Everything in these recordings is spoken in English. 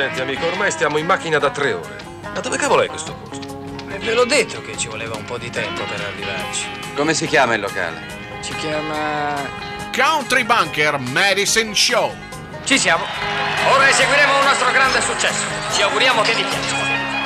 Senti, amico, ormai stiamo in macchina da 3 ore. Ma dove cavolo è questo posto? Ve l'ho detto che ci voleva un po' di tempo per arrivarci. Come si chiama il locale? Si chiama... Country Bunker Medicine Show. Ci siamo. Ora eseguiremo un nostro grande successo. Ci auguriamo che vi piaccia.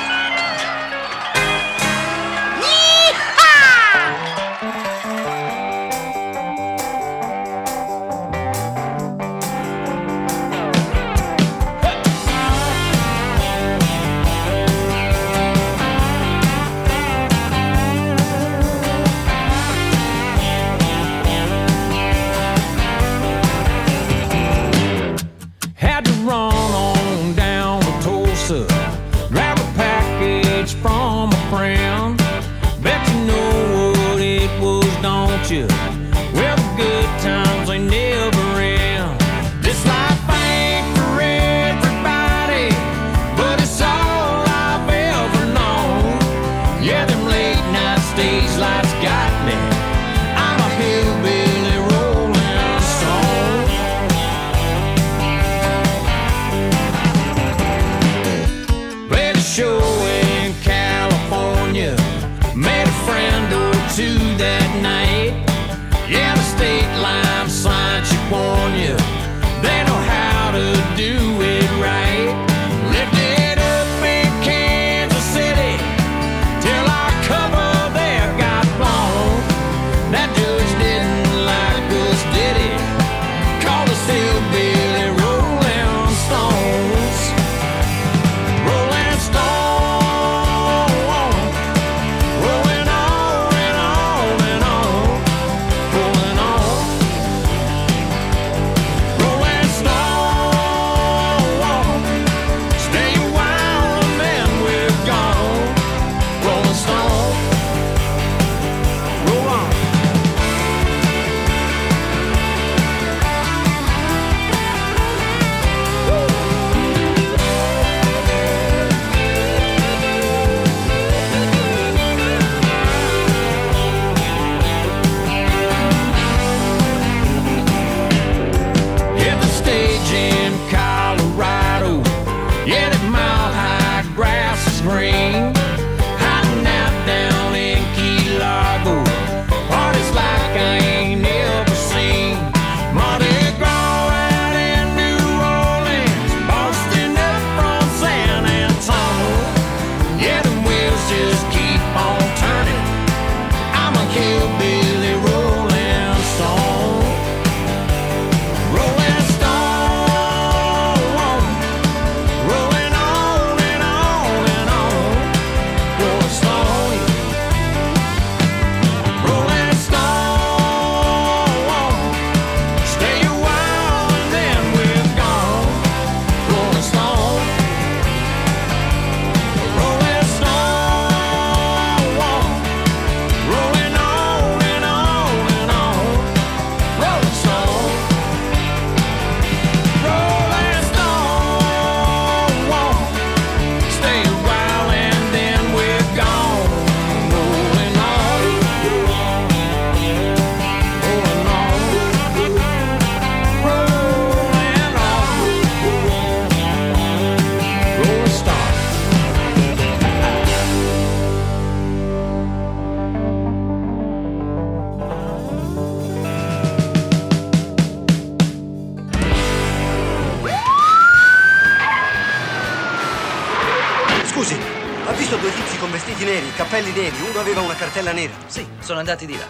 Scusi, ha visto due tizi con vestiti neri, cappelli neri, uno aveva una cartella nera? Sì, sono andati di là.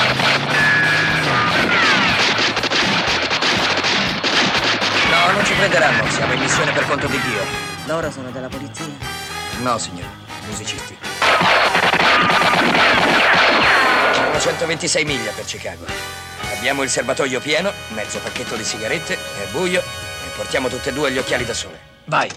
No, non ci prenderanno, siamo in missione per conto di Dio. Loro sono della polizia? No, signore, musicisti. Sono 126 miglia per Chicago. Abbiamo il serbatoio pieno, mezzo pacchetto di sigarette, è buio e portiamo tutte e due gli occhiali da sole. Vai!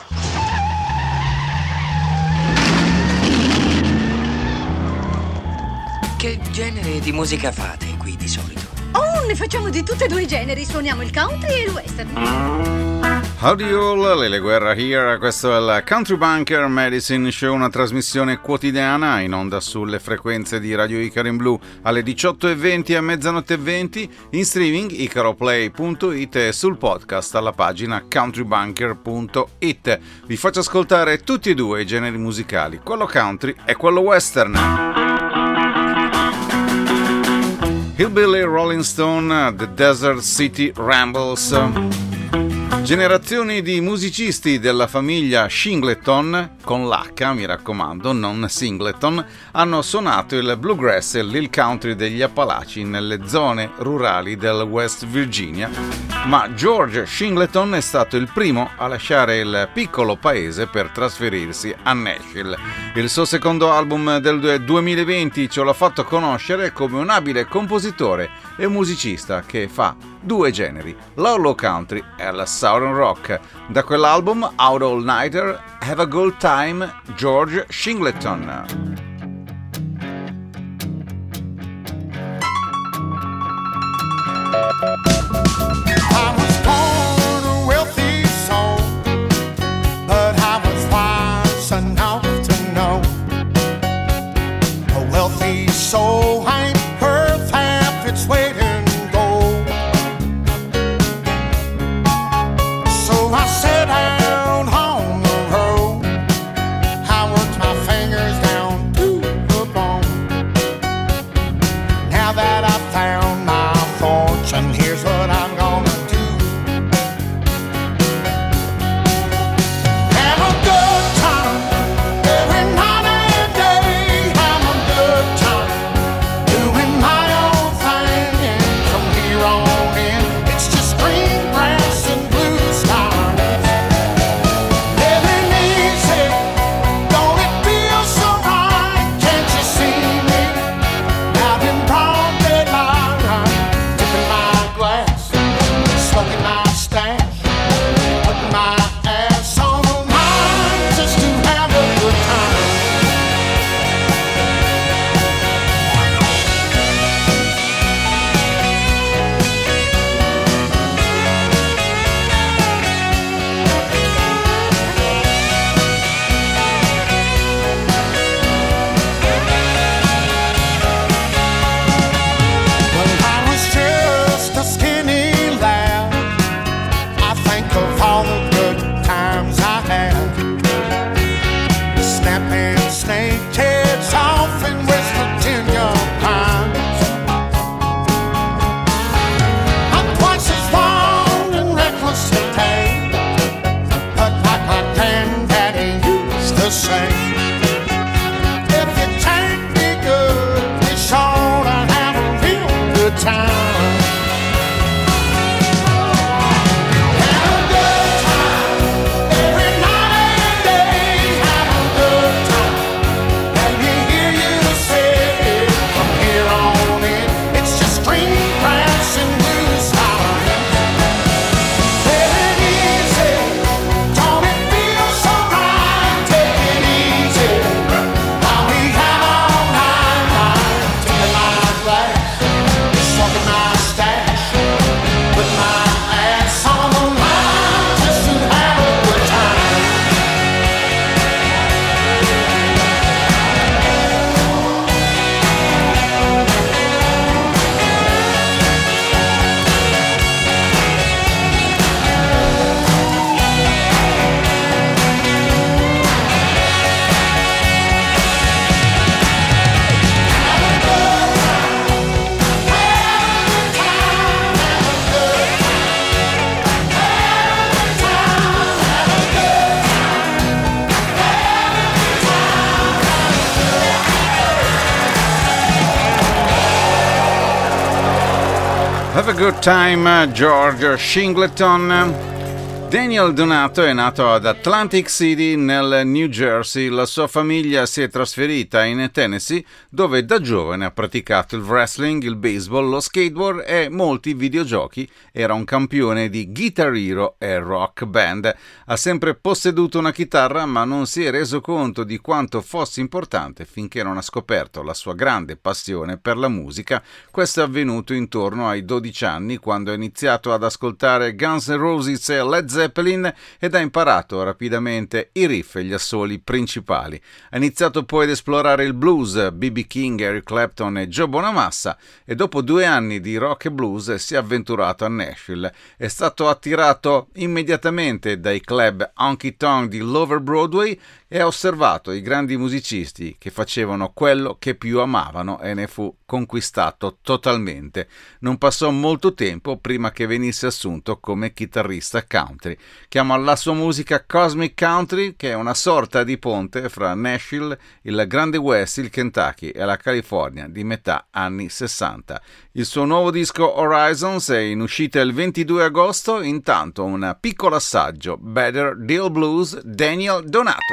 Che genere di musica fate qui di solito? Oh, ne facciamo di tutti e due i generi. Suoniamo il country e il western. Howdy Lele Guerra here, questo è il Country Bunker Medicine Show, una trasmissione quotidiana in onda sulle frequenze di Radio Icaro in Blu alle 18:20 e a mezzanotte 20, in streaming icaroplay.it e sul podcast alla pagina countrybunker.it. Vi faccio ascoltare tutti e due i generi musicali, quello country e quello western. Hillbilly Rolling Stone, The Desert City Rambles. Generazioni di musicisti della famiglia Shingleton, con l'H mi raccomando, non Singleton, hanno suonato il bluegrass e l'hill country degli Appalachi nelle zone rurali del West Virginia, ma George Shingleton è stato il primo a lasciare il piccolo paese per trasferirsi a Nashville. Il suo secondo album del 2020 ce l'ha fatto conoscere come un abile compositore e musicista che fa due generi, l'Hollow Country e la Southern Rock. Da quell'album, Out All Nighter, Have a Good Time, George Shingleton. I was born a wealthy soul, but I was wise enough to know a wealthy soul ain't worth half its weight in gold. So I sat down on the road, I worked my fingers down to the bone. Now that I found my fortune, here's what I'm gonna do. Have a good time every night and day. Have a good time doing my own thing. And from here on in, it's just green grass and blue skies. Living easy, don't it feel so right? Can't you see me out in broad daylight, dipping my glass, smoking my stash, putting my ass on the line just to have a good time. When I was just a skinny lad, I think of all the good times I had. Snapping snake heads off in West Virginia pines. I'm twice as wild and reckless today, but like my granddaddy used to say, if you take me good, be sure to have a real good time. Have a good time every night and day. Have a good time. Let me hear you say, from here on in, it's just green grass and blue skies. Living easy, don't it feel so right? Take it easy, while we have all night. Taking my glass, smoking my stash, put my ass on the line just to have a good time. Have a Good Time, George Shingleton. Daniel Donato è nato ad Atlantic City nel New Jersey. La sua famiglia si è trasferita in Tennessee, dove da giovane ha praticato il wrestling, il baseball, lo skateboard e molti videogiochi. Era un campione di Guitar Hero e Rock Band. Ha sempre posseduto una chitarra, ma non si è reso conto di quanto fosse importante finché non ha scoperto la sua grande passione per la musica. Questo è avvenuto intorno ai 12 anni, quando ha iniziato ad ascoltare Guns N' Roses e Led Zeppelin ed ha imparato rapidamente i riff e gli assoli principali. Ha iniziato poi ad esplorare il blues, B.B. King, Eric Clapton e Joe Bonamassa, e dopo 2 anni di rock e blues si è avventurato a Nashville. È stato attirato immediatamente dai club Honky Tonk di Lower Broadway e ha osservato i grandi musicisti che facevano quello che più amavano e ne fu conquistato totalmente. Non passò molto tempo prima che venisse assunto come chitarrista country. Chiama la sua musica Cosmic Country, che è una sorta di ponte fra Nashville, il Grande West, il Kentucky e la California di metà anni 60. Il suo nuovo disco Horizons è in uscita il 22 agosto, intanto un piccolo assaggio, Better Deal Blues, Daniel Donato.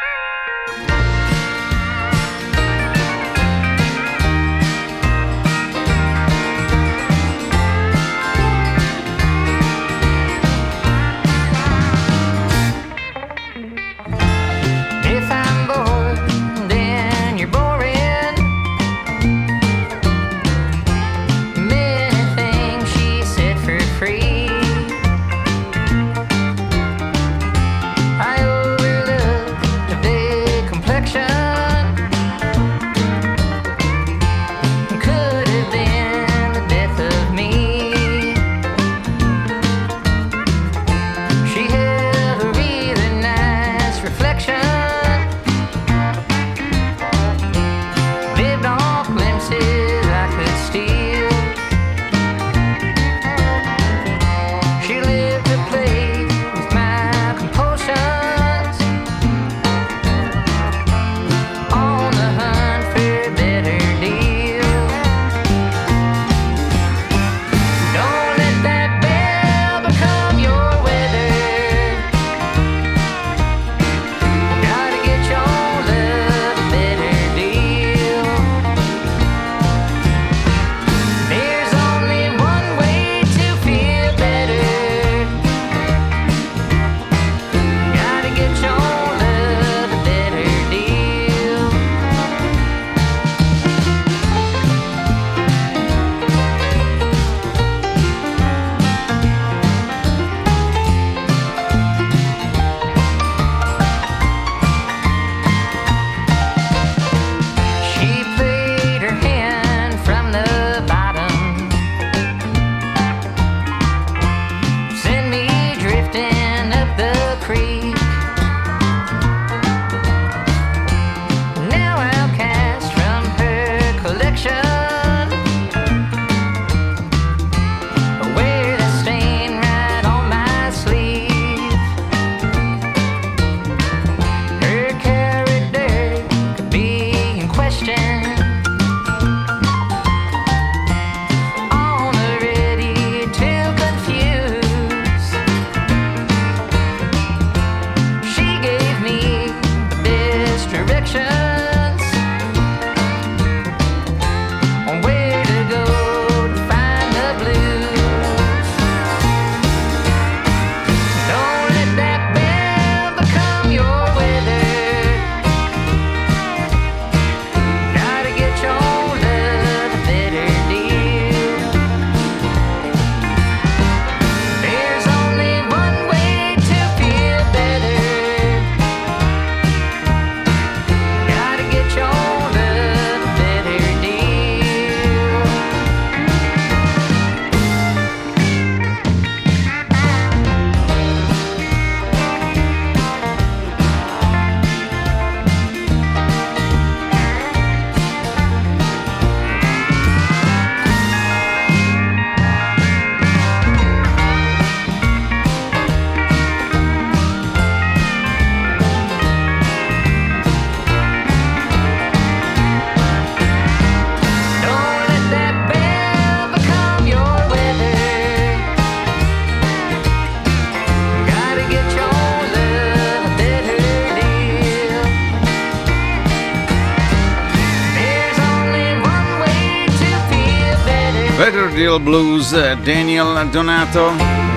Better Deal Blues, Daniel Donato,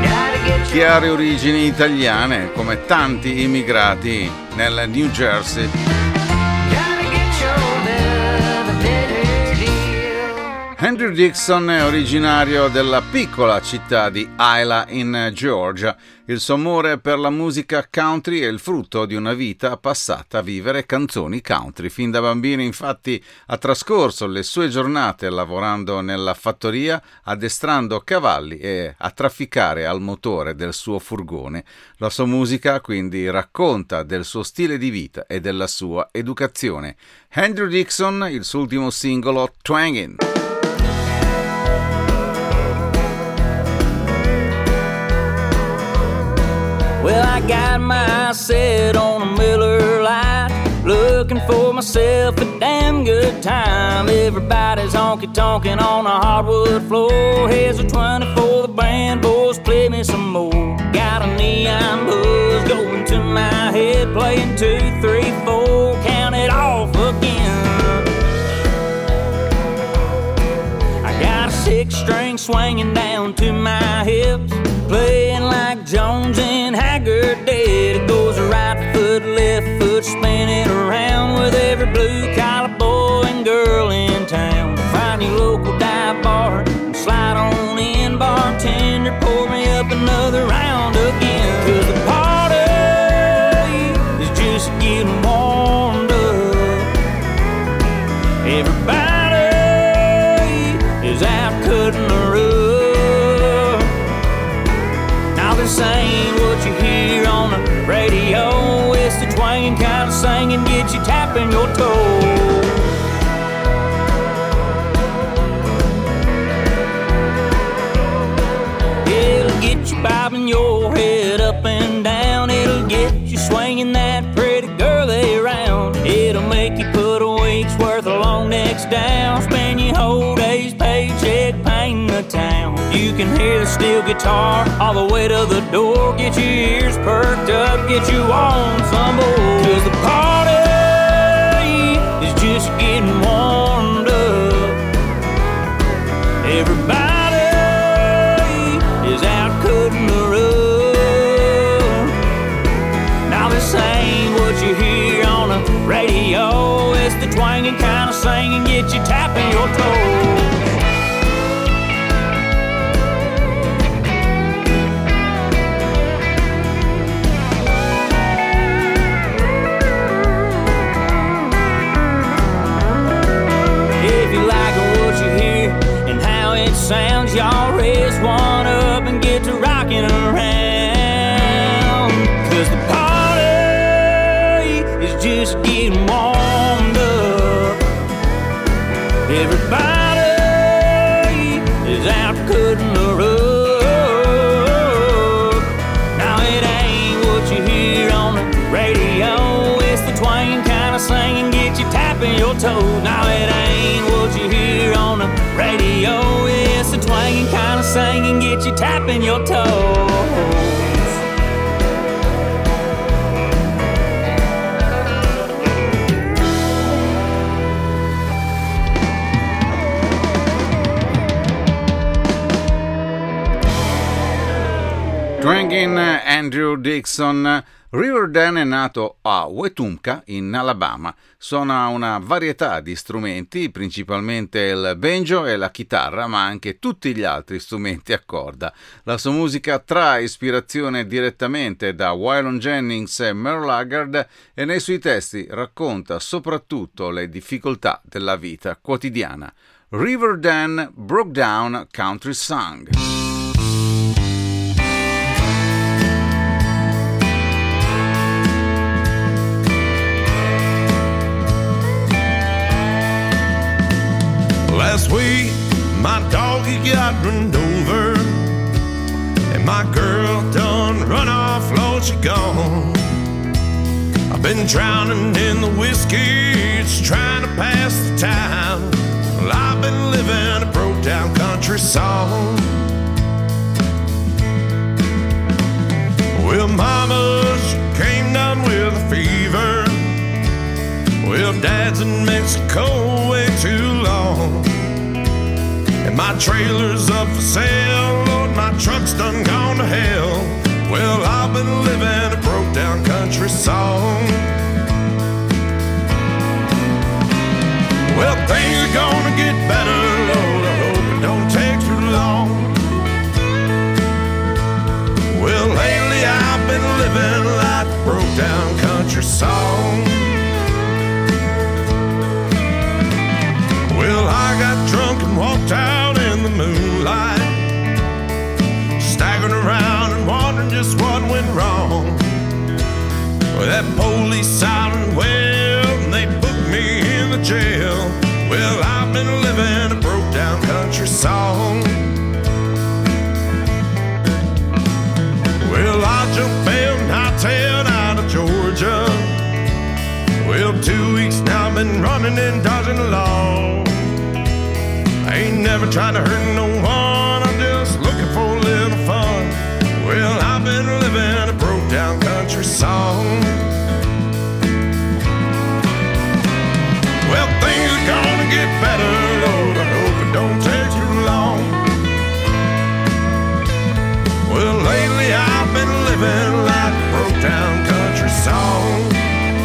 che ha origini italiane come tanti immigrati nel New Jersey. Andrew Dixon è originario della piccola città di Isla in Georgia. Il suo amore per la musica country è il frutto di una vita passata a vivere canzoni country. Fin da bambino, infatti, ha trascorso le sue giornate lavorando nella fattoria, addestrando cavalli e a trafficare al motore del suo furgone. La sua musica, quindi, racconta del suo stile di vita e della sua educazione. Andrew Dixon, il suo ultimo singolo, Twangin'. Well, I got my set on a Miller Lite, looking for myself a damn good time. Everybody's honky-tonkin' on a hardwood floor. Here's a 20 for the band, boys, play me some more. Got a neon buzz going to my head, playing 2, 3, 4, count it off again. I got a 6-string swinging down to my hips, playing like Jones and Haggard did. It goes right foot, left foot, spinning around with every blue-collar boy and girl in town. Find your local dive bar, slide on in, bartender, pour me up another round again. 'Cause the party is just getting warmed up. Everybody is out cutting the rug. Now this ain't what you hear on the radio. It's the twanging kind of singing, get you tapping your toes. It'll get you bobbing your head up and down. It'll get you swinging that pretty girl around. It'll make you put a week's worth of long necks down. Spend your whole day's paycheck painting the town. You can hear the steel guitar all the way to the door. Get your ears perked up, get you on some more. 'Cause the party is just getting warmed up. Everybody is out cutting the rug. Now this ain't what you hear on the radio. It's the twanging kind of singing, get you tapping your toes. Sounds, y'all raise one up and get to rocking around. 'Cause the party is just getting warmed up. Everybody is out cutting the rug. Now it ain't what you hear on the radio. It's the twanging kind of singing, get you tapping your toes. Now it ain't what you hear on the radio. It's the twanging kind of singing, get you tapping your toes. Twangin' Andrew Dixon. Riverden è nato a Wetumpka, in Alabama. Suona una varietà di strumenti, principalmente il banjo e la chitarra, ma anche tutti gli altri strumenti a corda. La sua musica trae ispirazione direttamente da Waylon Jennings e Merle Haggard e nei suoi testi racconta soprattutto le difficoltà della vita quotidiana. Riverden Broke Down Country Song. Last week, my doggy got run over, and my girl done run off, Lord, she gone. I've been drowning in the whiskey, just trying to pass the time. Well, I've been living a broke down country song. Well, mama, she came down with a fever. Well, dad's in Mexico way too long. And my trailer's up for sale, Lord, my truck's done gone to hell. Well, I've been living a broke down country song. Well, things are gonna get better, Lord, I living like a broke down country song. Well, I got drunk and walked out in the moonlight, staggering around and wondering just what went wrong. Well, that police siren wailed and they booked me in the jail. Well, I've been living a broke down country song. Well, I jumped bail and hightailed out of Georgia. Well, 2 weeks now I've been running and dodging the law. I ain't never trying to hurt no one, I'm just looking for a little fun. Well, I've been living a broke down country song. Well, things are gonna get better, Lord, I hope it don't take too long. Well, lately I've been living like a broke down country song.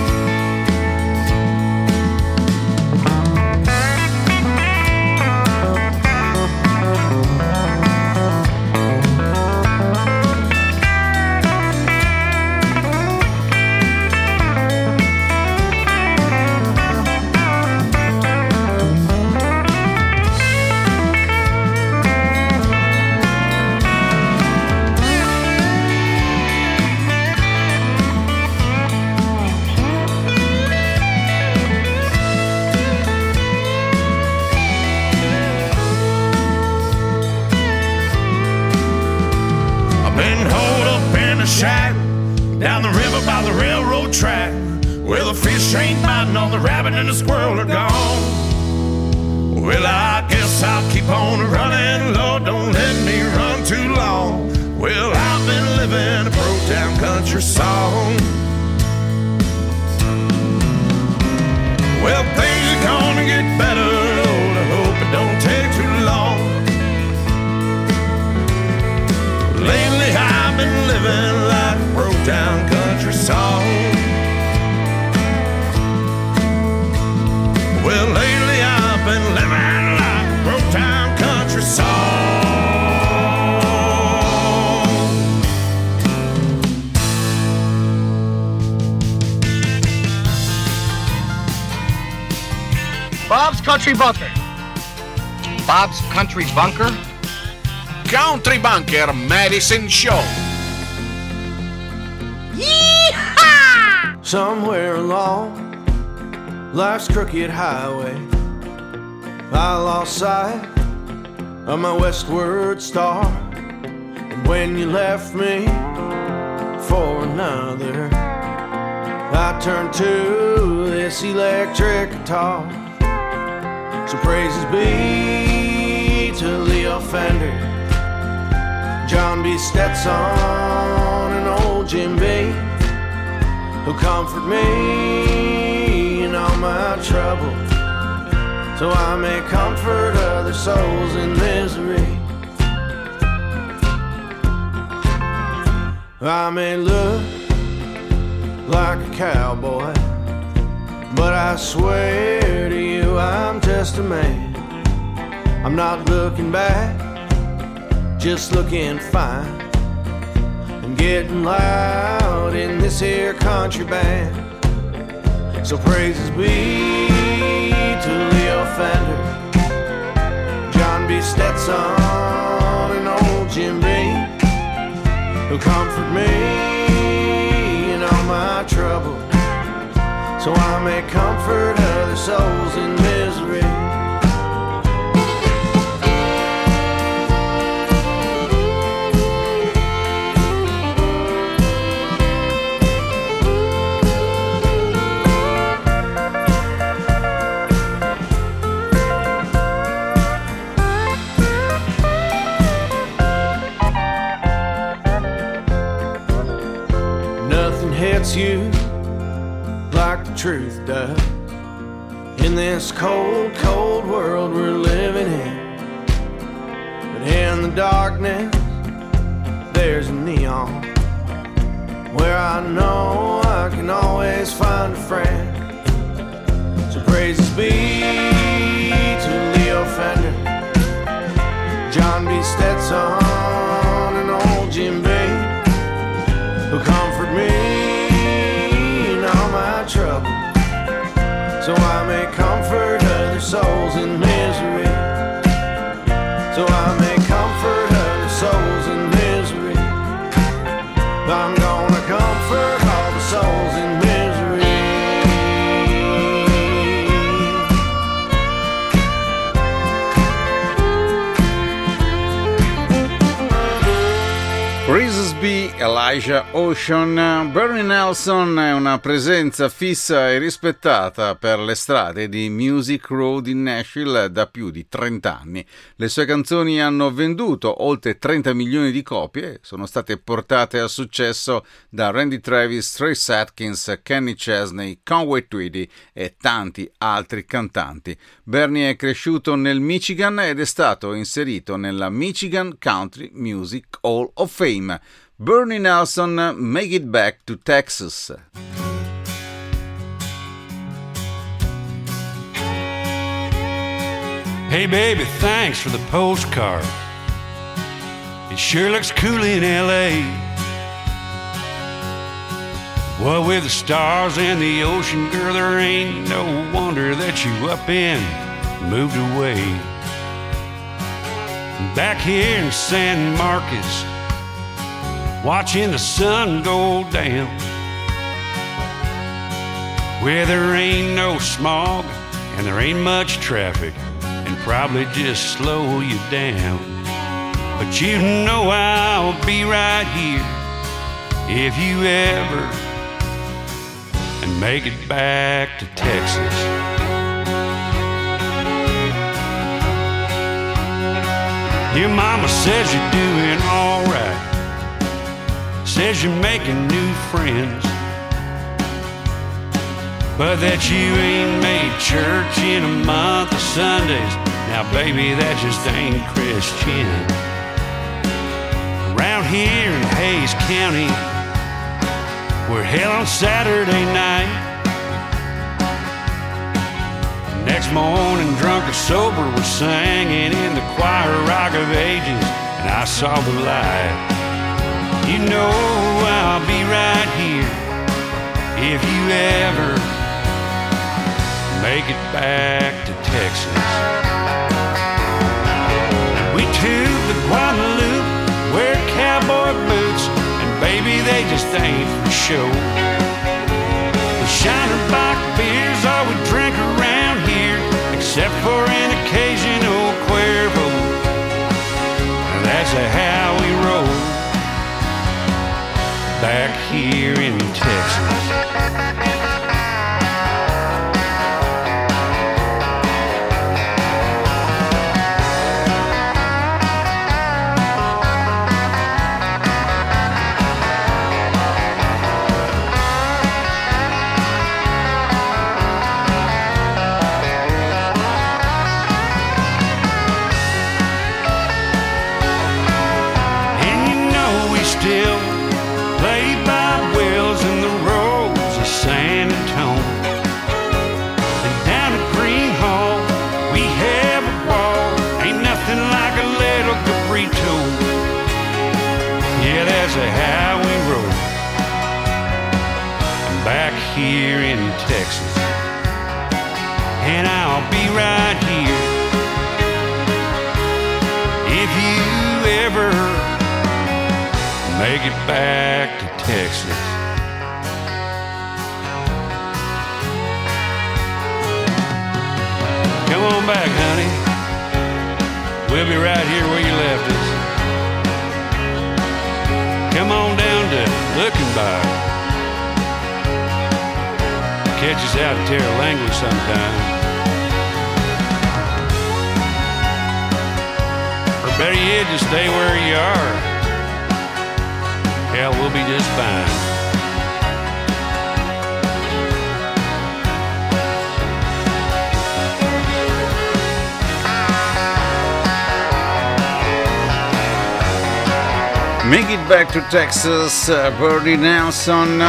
Shack down the river by the railroad track, where the fish ain't biting, all the rabbit and the squirrel are gone. Well, I guess I'll keep on running, Lord, don't let me run too long. Well, I've been living a broke down country song. Well, things are gonna get better, Lord, I hope it don't take too long. Lately I've been living like a broke down country song. Well, lately I've been living like a broke down country song. Bob's Country Bunker. Bob's Country Bunker? Country Bunker Medicine Show. Yeehaw! Somewhere along life's crooked highway, I lost sight of my westward star. And when you left me for another, I turned to this electric guitar. So praises be to Leo Fender, John B. Stetson, and old Jim B, who comfort me in all my trouble, so I may comfort other souls in misery. I may look like a cowboy, but I swear to you I'm just a man. I'm not looking back, just looking fine. I'm getting loud in this here country band. So praises be to Leo Fender, John B. Stetson, and old Jim B, who comfort me in all my trouble, so I may comfort other souls in misery. Nothing hits you like the truth does in this cold, cold world we're living in. But in the darkness, there's a neon where I know I can always find a friend. So praises be to Leo Fender, John B. Stetson, and old Jim B, who comfort me so I may comfort other souls in misery. So I may comfort other souls in misery. I'm gonna comfort all the souls in misery. Grisby, Elijah Ocean. Bernie Nelson è una presenza fissa e rispettata per le strade di Music Road in Nashville da più di 30 anni. Le sue canzoni hanno venduto oltre 30 milioni di copie, sono state portate a successo da Randy Travis, Trace Atkins, Kenny Chesney, Conway Twitty e tanti altri cantanti. Bernie è cresciuto nel Michigan ed è stato inserito nella Michigan Country Music Hall of Fame. Bernie Nelson, Make It Back to Texas. Hey baby, thanks for the postcard. It sure looks cool in LA. Well, with the stars and the ocean, girl, there ain't no wonder that you up and moved away. Back here in San Marcos, watching the sun go down, where there ain't no smog and there ain't much traffic, and probably just slow you down. But you know I'll be right here if you ever and make it back to Texas. Your mama says you're doing all right, says you're making new friends, but that you ain't made church in a month of Sundays. Now baby, that just ain't Christian. Around here in Hays County, we're hell on Saturday night. Next morning, drunk or sober, we're singing in the choir Rock of Ages, and I saw the light. You know I'll be right here if you ever make it back to Texas. We took the Guadalupe, wear cowboy boots, and baby, they just ain't for show. The Shinerbach beers all we drink around here, except for an occasional Cuervo. And that's how we roll back here in Texas. How we roll back here in Texas, and I'll be right here if you ever make it back to Texas. Come on back, honey, we'll be right here where you left us. Come on down to Luckenbach. Catch us out in Terra Langley sometime. Or better yet, just stay where you are. Hell, we'll be just fine. Make It Back to Texas, Bernie Nelson.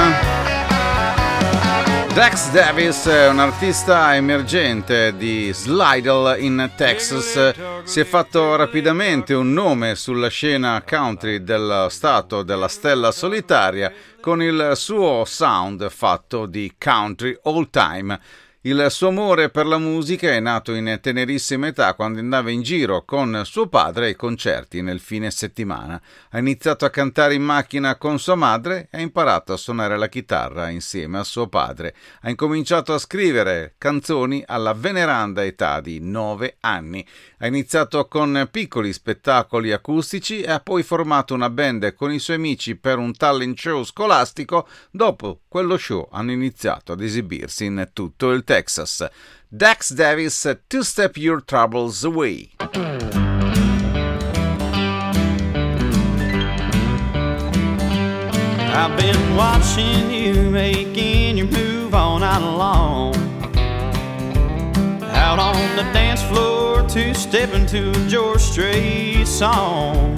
Dax Davis è un artista emergente di Slidell in Texas. Si è fatto rapidamente un nome sulla scena country del stato della stella solitaria con il suo sound fatto di country all time. Il suo amore per la musica è nato in tenerissima età quando andava in giro con suo padre ai concerti nel fine settimana. Ha iniziato a cantare in macchina con sua madre e ha imparato a suonare la chitarra insieme a suo padre. Ha incominciato a scrivere canzoni alla veneranda età di 9 anni. Ha iniziato con piccoli spettacoli acustici e ha poi formato una band con i suoi amici per un talent show scolastico. Dopo quello show hanno iniziato ad esibirsi in tutto il Texas. Dax Davis, Two Step Your Troubles Away. I've been watching you making your move all night long, out on the dance floor to step into a George Strait song.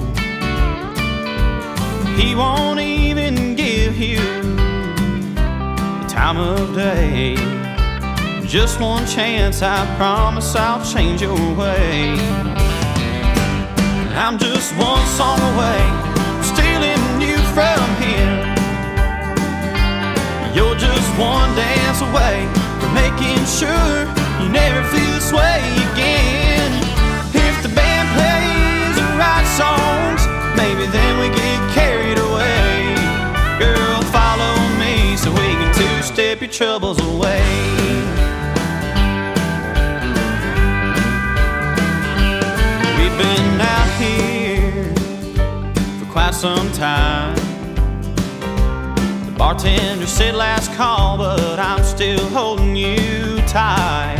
He won't even give you the time of day. Just one chance, I promise I'll change your way. I'm just one song away, stealing you from him. You're just one dance away from making sure you never feel this way again. If the band plays the right songs, maybe then we get carried away. Girl, follow me so we can two-step your troubles away. We've been out here for quite some time. The bartender said last call, but I'm still holding you tight.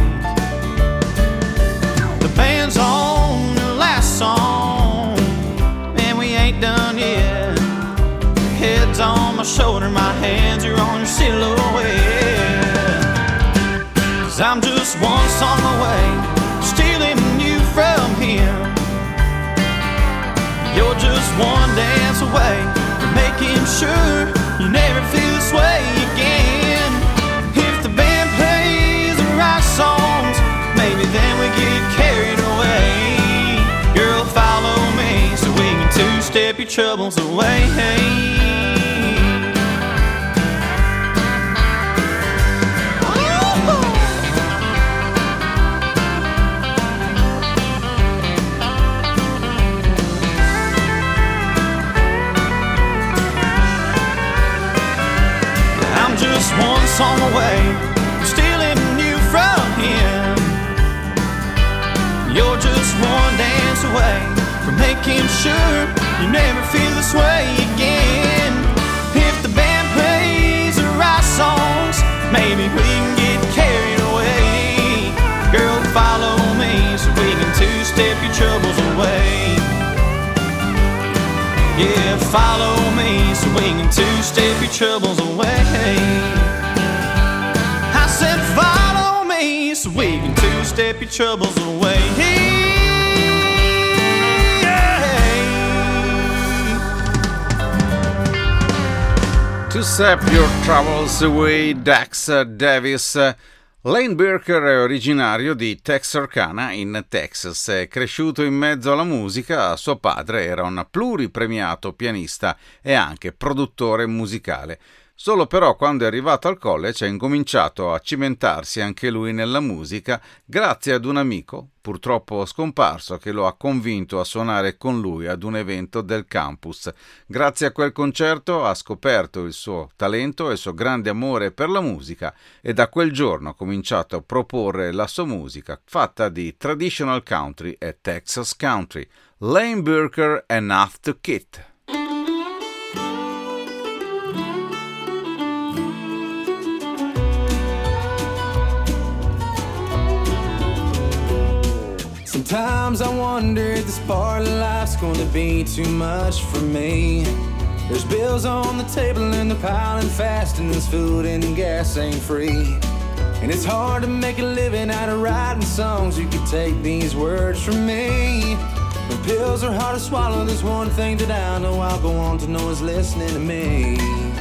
The band's on the last song, and we ain't done yet. Your head's on my shoulder, my hands are on your silhouette. 'Cause I'm just one song away, stealing you from him. You're just one dance away from making sure you never feel this way again. If the band plays the right songs, maybe then we get carried away. Girl, follow me so we can two-step your troubles away. Just one song away from stealing you from him. You're just one dance away from making sure you never feel this way again. If the band plays the right songs, maybe we can get carried away. Girl, follow me so we can two-step your troubles away. Yeah, follow me so we can two-step your troubles away. I said follow me so we can two-step your troubles away. To Step Your Troubles Away, Dax Davis. Lane Birker è originario di Texarkana in Texas, è cresciuto in mezzo alla musica, suo padre era un pluripremiato pianista e anche produttore musicale. Solo però quando è arrivato al college ha incominciato a cimentarsi anche lui nella musica grazie ad un amico, purtroppo scomparso, che lo ha convinto a suonare con lui ad un evento del campus. Grazie a quel concerto ha scoperto il suo talento e il suo grande amore per la musica e da quel giorno ha cominciato a proporre la sua musica fatta di traditional country e Texas country. Lane Birker and After Kit. Sometimes I wonder if this part of life's gonna be too much for me. There's bills on the table and they're piling fast, and this food and gas ain't free. And it's hard to make a living out of writing songs. You could take these words from me. When pills are hard to swallow, there's one thing that I know I'll go on to know is listening to me.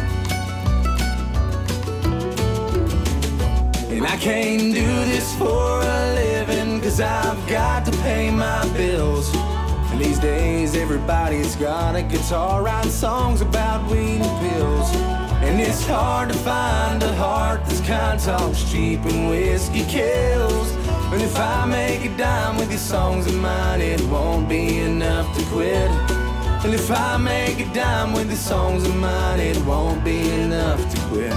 And I can't do this for a living, 'cause I've got to pay my bills. And these days everybody's got a guitar writing songs about weed and pills. And it's hard to find a heart that's kind talks cheap and whiskey kills. But if I make a dime with these songs of mine, it won't be enough to quit. And if I make a dime with these songs of mine, it won't be enough to quit.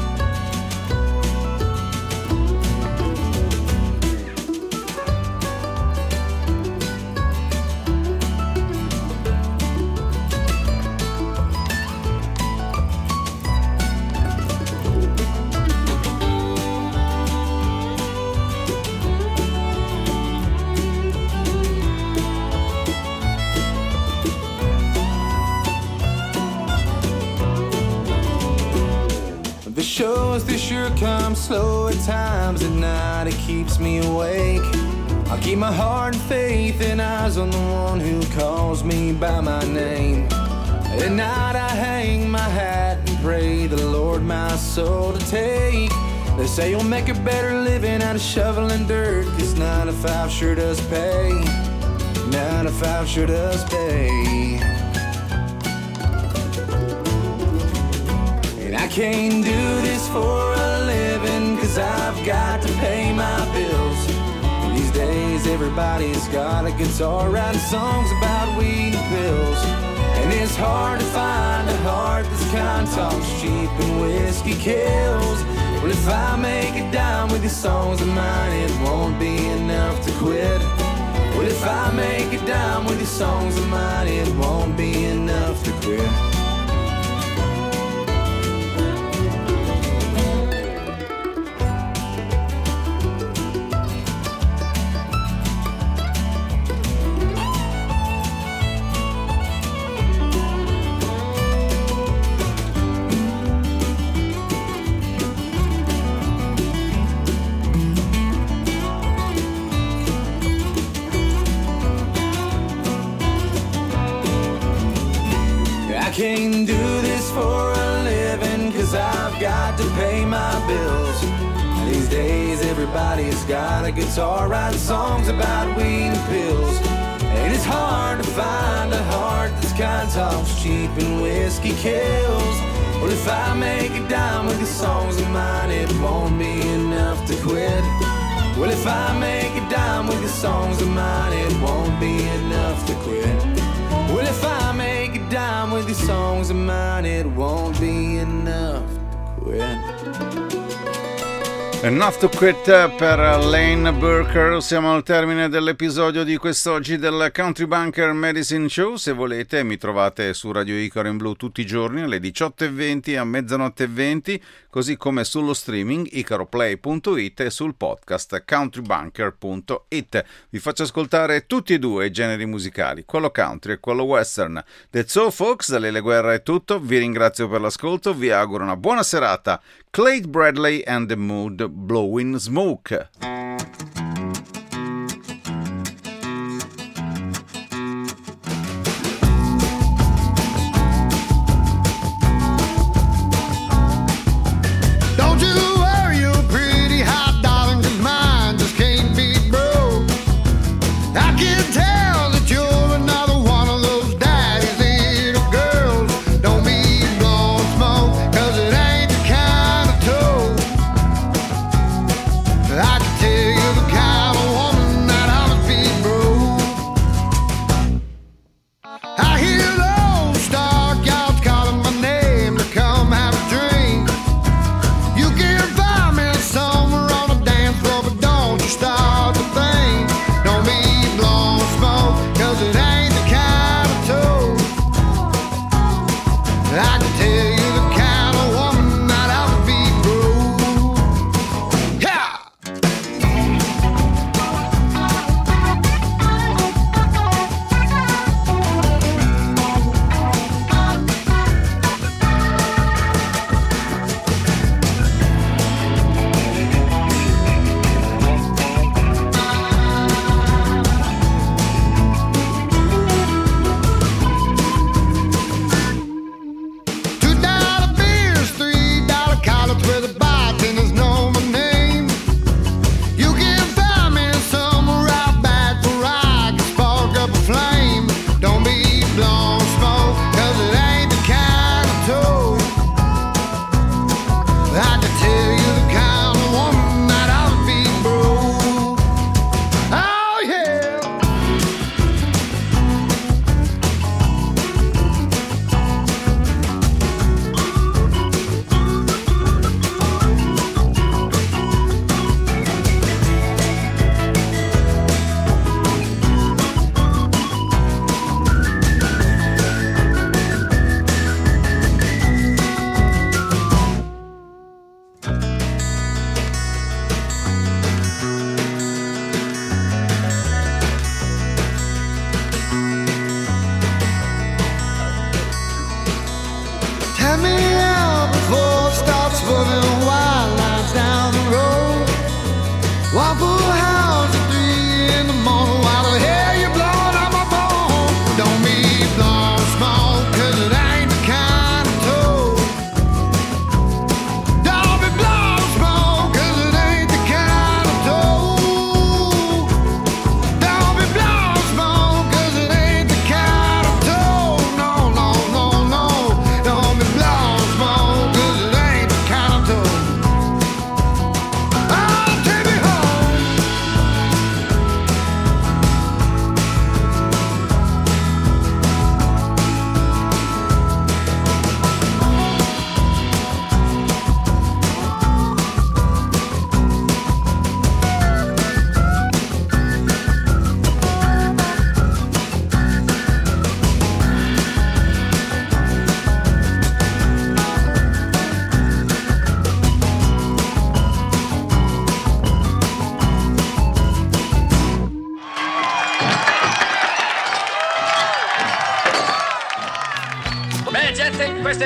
The shows, they sure come slow at times. At night it keeps me awake. I'll keep my heart and faith and eyes on the one who calls me by my name. At night I hang my hat and pray the Lord my soul to take. They say you'll make a better living out of shoveling dirt, 'cause 9 to 5 sure does pay. 9 to 5 sure does pay. I can't do this for a living, 'cause I've got to pay my bills. These days everybody's got a guitar writing songs about weed and pills. And it's hard to find a heart that's kind talks cheap and whiskey kills. Well, if I make a dime with these songs of mine, it won't be enough to quit. Well, if I make a dime with these songs of mine, it won't be enough to quit. I can't do this for a living, 'cause I've got to pay my bills. These days everybody's got a guitar writing songs about weed and pills. And it's hard to find a heart that's kind talks cheap and whiskey kills. Well, if I make a dime with the songs of mine, it won't be enough to quit. Well, if I make a dime with the songs of mine, it won't be enough to quit. Well, if I make a dime with these songs of mine, it won't be enough to quit. Enough to Quit per Lane Burker. Siamo al termine dell'episodio di quest'oggi del Country Bunker Medicine Show. Se volete mi trovate su Radio Icaro in Blu tutti i giorni alle 18:20 a mezzanotte e 20, così come sullo streaming icaroplay.it e sul podcast countrybunker.it. Vi faccio ascoltare tutti e due i generi musicali, quello country e quello western. That's all folks, da Lele Guerra è tutto, vi ringrazio per l'ascolto, vi auguro una buona serata. Clyde Bradley and the Mood, Blowing Smoke. Don't you worry your pretty hot darling, 'cause mine just can't be broke. I can tell that you're another one of those daddy's little girls. Don't be blowing smoke, 'cause it ain't the kind of toad I can tell.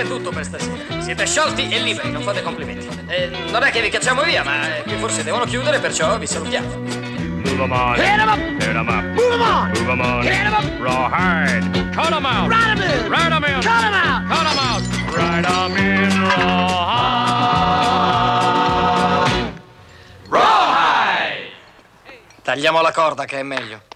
è tutto per stasera. Siete sciolti e liberi, non fate complimenti. Non è che vi cacciamo via, ma qui forse devono chiudere, perciò vi salutiamo. Move 'em on. Hit 'em up. Hit 'em up. Move 'em on. Move 'em on. Hit 'em up. Rawhide. Cut 'em out. Ride 'em in. Ride 'em in. Cut 'em out. Cut 'em out. Ride 'em in rawhide. Rawhide. Tagliamo la corda che è meglio.